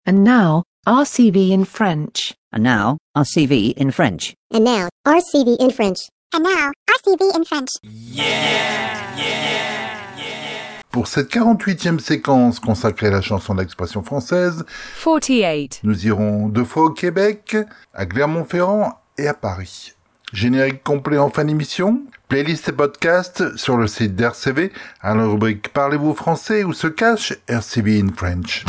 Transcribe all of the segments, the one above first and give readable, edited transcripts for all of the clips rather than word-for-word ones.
And now, RCV in French. And now, RCV in French. And now, RCV in French. And now, RCV in French. Pour cette 48e séquence consacrée à la chanson d'expression française, 48. Nous irons 2 fois au Québec, à Clermont-Ferrand et à Paris. Générique complet en fin d'émission, playlist et podcast sur le site d'RCV, à la rubrique Parlez-vous français où se cache RCV in French.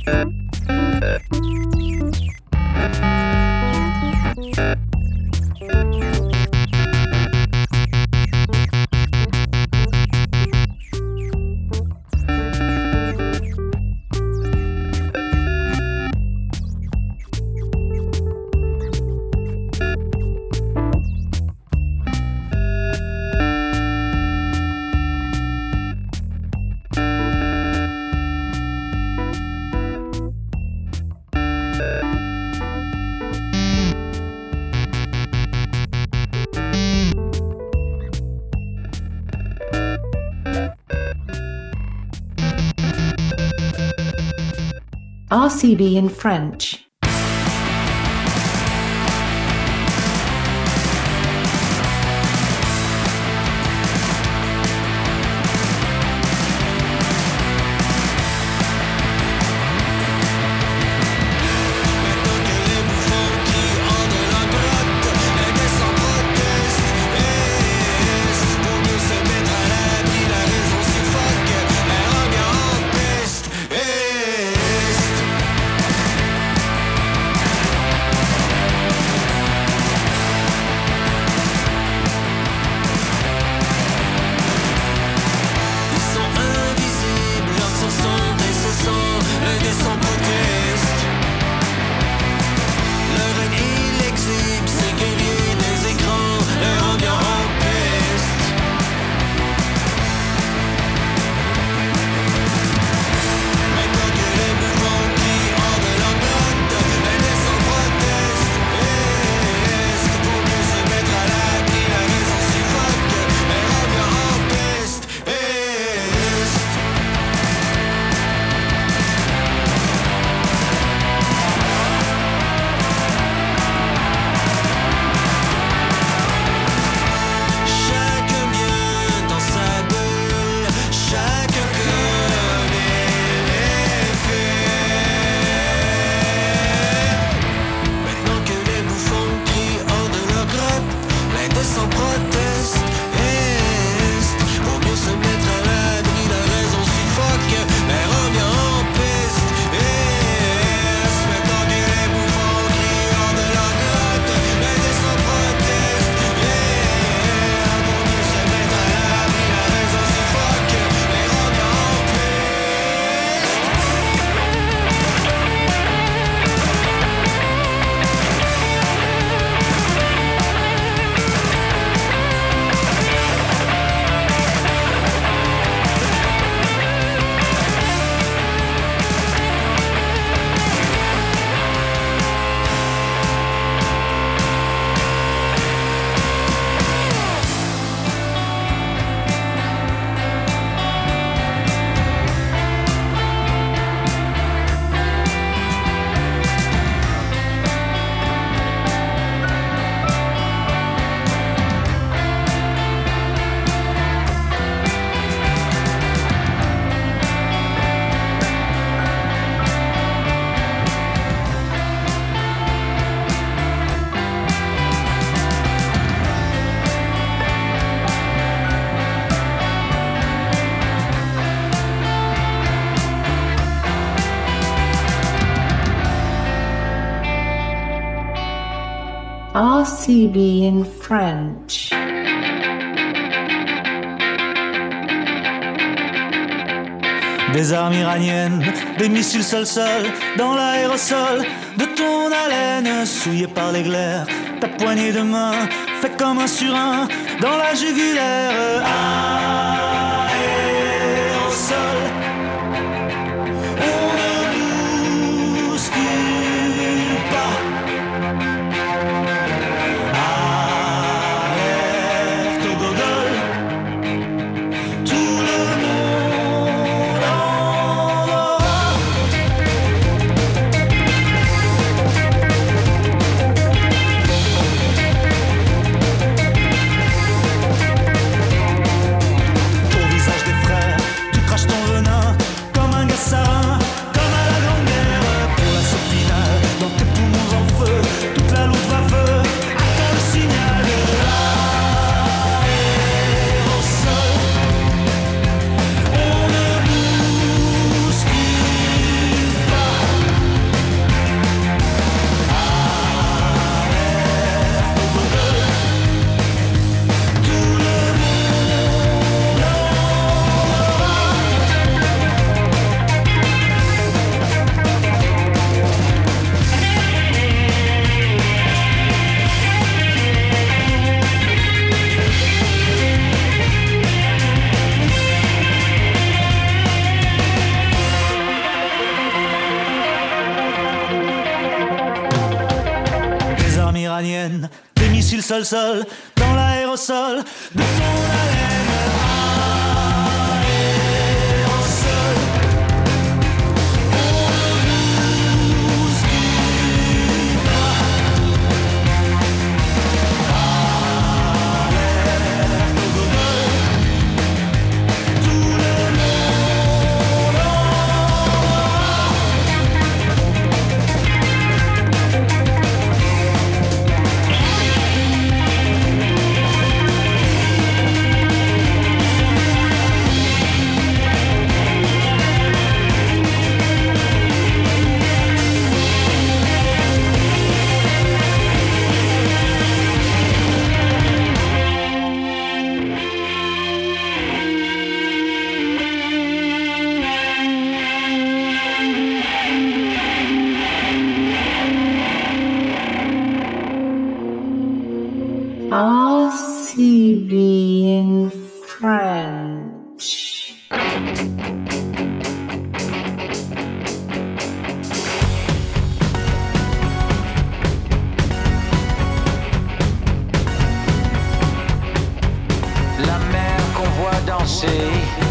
RCV in French. RCV in French. Des armes iraniennes, des missiles sol-sol dans l'aérosol de ton haleine souillée par les glaires. Ta poignée de main fait comme un surin dans la jugulaire. Aérosol, on ne bouscule pas. Arrête au gogol, tout le monde en aura. Pour ranienne, des missiles sol-sol dans l'aérosol de ton haleine. Aérosol. RCB in French. La mer qu'on voit danser,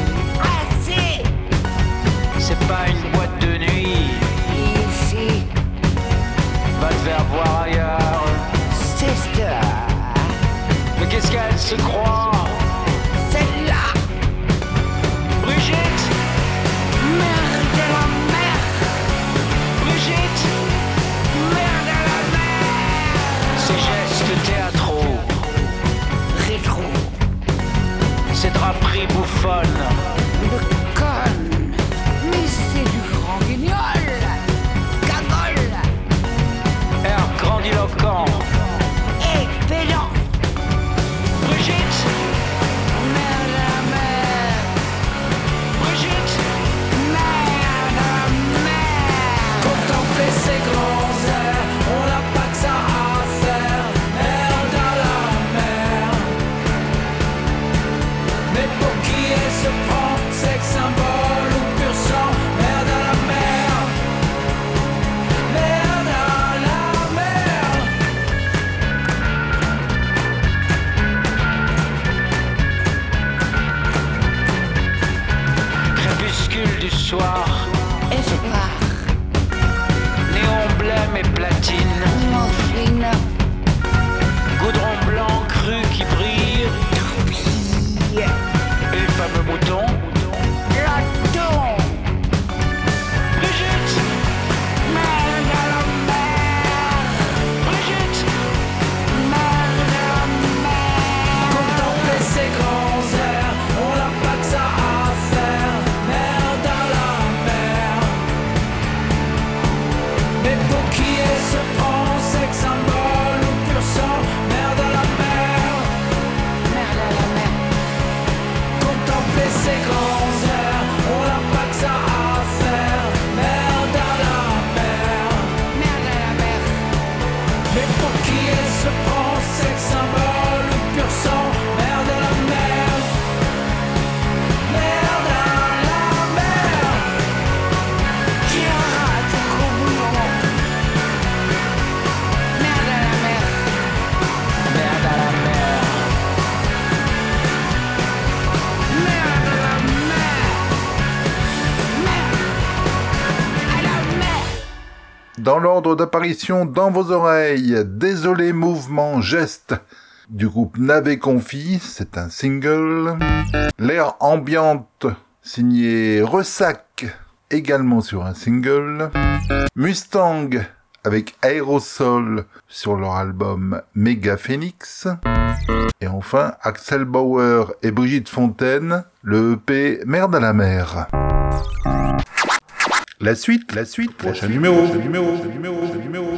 c'est pas une boîte de nuit. Ici, va te faire voir ailleurs. Sister, mais qu'est-ce qu'elle se croit? Celle-là, Brigitte, mère de la mer. Brigitte, mère de la mer. Ces gestes théâtraux, rétro, ces draperies bouffonnes, de conne, mais c'est du grand guignol, cagole, air grandiloquent et pédant. Brigitte, mère de la mer. Brigitte, mère de la mer. Contempler ces grands airs, on n'a pas que ça à faire. Mère de la mer. Mais pour qui elle se prend, sexe symbole ou pur sang. Mère de la mer. Mère de la mer. Crépuscule du soir, espoir, néon blême et platine, morphine, goudron blanc cru qui brille, et les fameux moutons, laton. Brigitte, mère de la mer. Brigitte, mère de la mer. Contempler ces grands airs, on n'a pas que ça à faire. Mère de la mer. Mais pour qui elle se prend, sexe symbole ou pur sang. Mère de la mer. Mère de la mer. Contempler ces grands airs, on n'a pas que ça à faire. Mère de la mer. Mère de la mer. Mais pour qui elle se prend, sexe symbole ou pur sang. Mère de la mer. Mère de la mer. Qui rate au boulot. Mère de la mer. Mère de la mer. Mère de la mer. Mère à la mer. Dans l'ordre d'apparition dans vos oreilles, Désolé mouvement geste du groupe Navet Confi, c'est un single. L'air ambiante signé Ressac, également sur un single. Mustang avec Aérosol sur leur album Méga Phoenix. Et enfin Axel Bauer et Brigitte Fontaine, le EP Mère de la mer. La suite, Prochain numéro.